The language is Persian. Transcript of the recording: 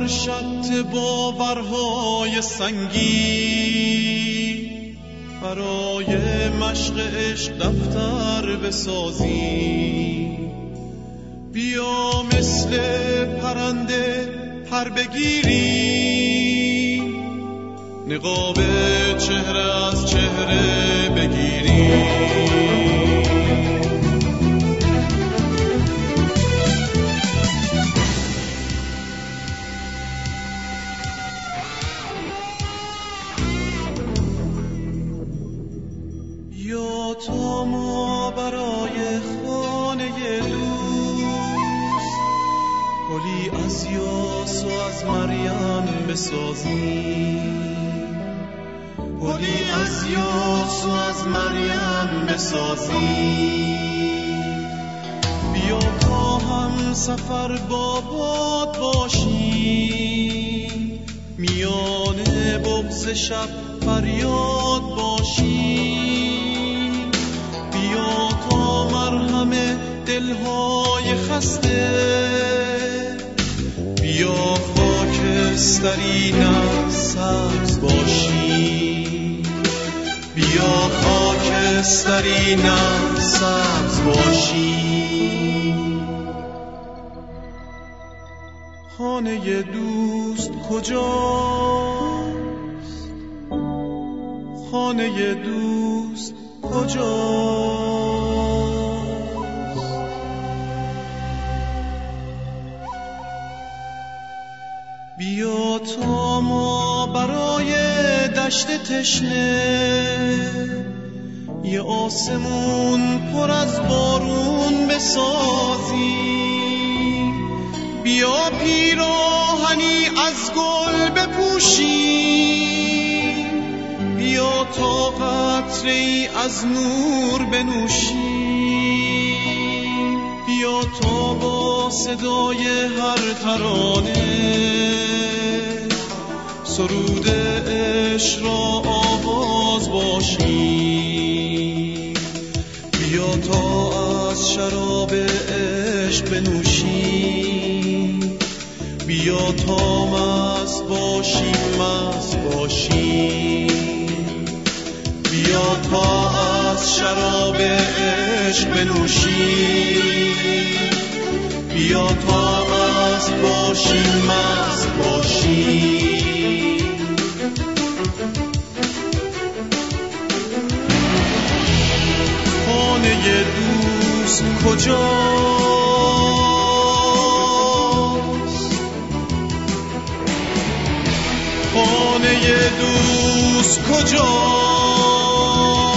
شط باورهای سنگین، برای مشق عشق دفتر بسازی. بیا مثل پرنده پر بگیری، نقاب چهره از چهره بگیری. یا تا ما برای خانه دوست گلی از یاس و از مریم بسازیم، گلی از یاس و از مریم بسازیم. بیا تا هم سفر با باد باشیم، میان بغض شب فریاد باشیم. بیا تا مرهم دلهای خسته، بیا خاکستری نه سبز باشیم، بیا خاکستری نه سبز باشیم. خانه دوست کجاست؟ خانه دوست کجاست؟ بیا تا ما برای دشت تشنه یه آسمون پر از بارون بسازیم. بیا پیراهنی از گل بپوشیم، بیا تا قطره‌ای از نور بنوشیم. بیا تا با صدای هر ترانه سرود عشق را آواز باشیم. بیا تا از شراب عشق بنوشیم، بیا تا مست باشیم، مست باشیم. بیا تا از شراب عشق بنوشیم، بیا تا مست باشیم، مست باشیم. خانه دوست کجاست؟ خانه دوست کجاست؟